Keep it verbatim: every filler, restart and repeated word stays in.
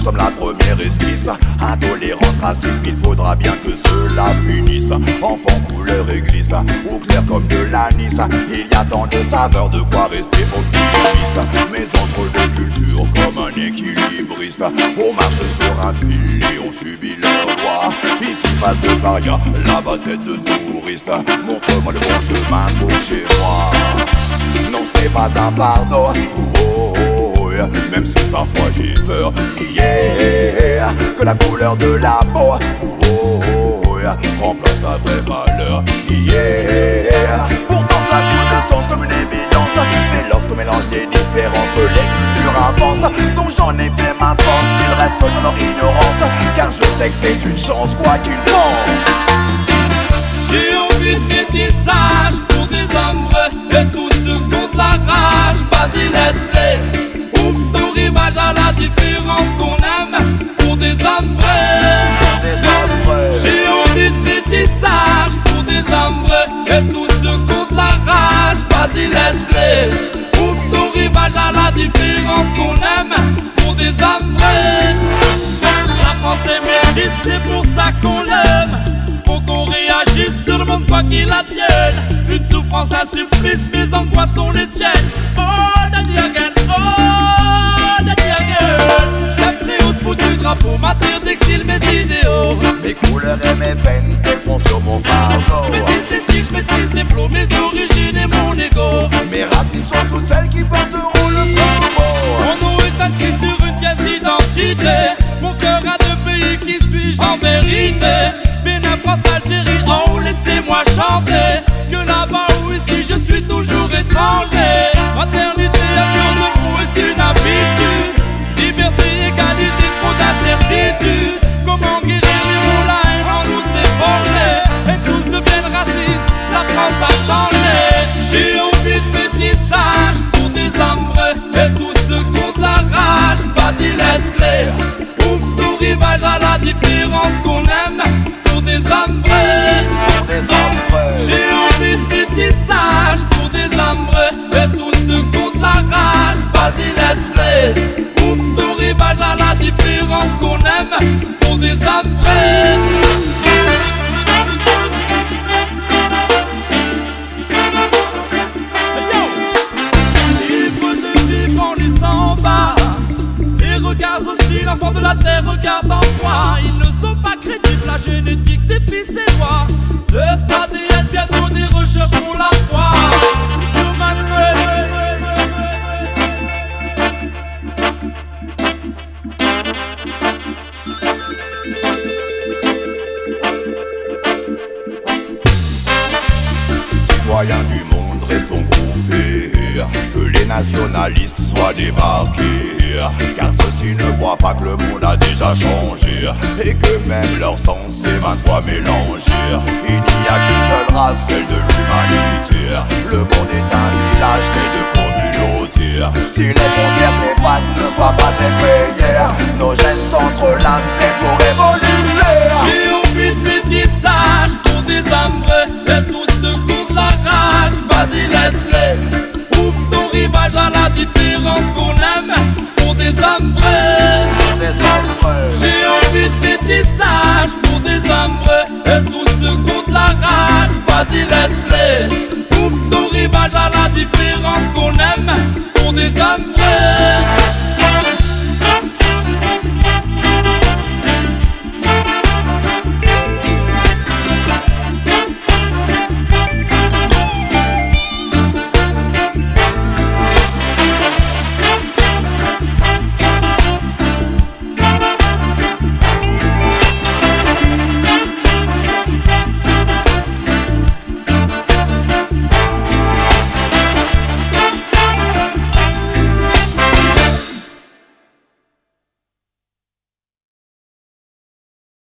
sommes la première esquisse. Intolérance, racisme, il faudra bien que cela finisse. Enfant couleur église, ou clair comme de l'anis. Il y a tant de saveurs, de quoi rester optimiste. Mais entre deux cultures comme un équilibriste, on marche sur un fil et on subit leur loi. Ici face de paria, là-bas tête de touriste. Montre-moi le bon chemin pour chez moi. Non, ce n'est pas un fardeau, oh, oh, oh, yeah. Même si parfois j'ai peur, yeah. Que la couleur de la peau, oh, oh, oh, yeah, remplace la vraie valeur, yeah. Pourtant cela coule de sens comme une évidence. C'est lorsqu'on mélange les différences que les cultures avancent. Donc j'en ai fait ma force, qu'ils restent dans leur ignorance, car je sais que c'est une chance quoi qu'ils pensent. J'ai envie de métissage pour des hommes vrais et tous ceux contre la rage. Vas-y laisse-les, ouvre ton rival à la différence qu'on aime pour des hommes vrais. Pour des hommes vrais. J'ai envie de métissage pour des hommes vrais et tous ceux contre la rage. Vas-y laisse-les, ouvre ton rival à la différence qu'on aime pour des hommes vrais. La France est métisse, c'est pour ça qu'on l'aime. Faut qu'on réagisse sur le monde quoi qu'il advienne. Une souffrance, un supplice, mes angoisses sont les tiennes. Oh, daddy again, oh, daddy again. J'l'ai au bout du drapeau, ma terre d'exil, mes idéaux. Mes couleurs et mes peines pèseront sur mon fardeau. J'maîtrise les sticks, j'maîtrise les flots, mes origines et mon ego. Mes racines sont toutes celles qui porteront le flambeau. Mon nom est inscrit sur une pièce d'identité. Mon cœur a deux pays, qui suis-je en vérité? Bénin, France, Algérie, oh laissez-moi chanter. Que là-bas ou ici je suis toujours étranger. Fraternité, amour de proue et c'est une habitude. Liberté, égalité, trop d'incertitude. Comment guérir les mots, la haine en nous s'est forgé. Et tous deviennent racistes, la France a changé. J'ai envie de métissage pour des hommes vrais et tous ceux contre la rage. Vas-y laisse-les, ouvre ton rival à la différence qu'on aime pour des hommes vrais. Pour des hommes vrais. J'ai envie de métissage pour des hommes vrais et tous ceux contre la rage. Vas-y laisse-les, ouvre ton rival à la différence qu'on aime pour des hommes vrais. Libre de vivre en laissant bas. Les regards aussi, l'enfant de la terre regarde en toi. Ils ne sont pas crédibles, la génétique défie ses lois. Le stade est bientôt des recherches pour la foi. Human race. Citoyens du monde, restons groupés. Que les nationalistes soient débarqués. Car ceux-ci ne voient pas que le monde a déjà changé. Et que même leur sang s'est vingt fois mélangé. Il n'y a qu'une seule race, celle de l'humanité. Le monde est un village fait de communautés. Si les frontières s'effacent, ne sois pas effrayé.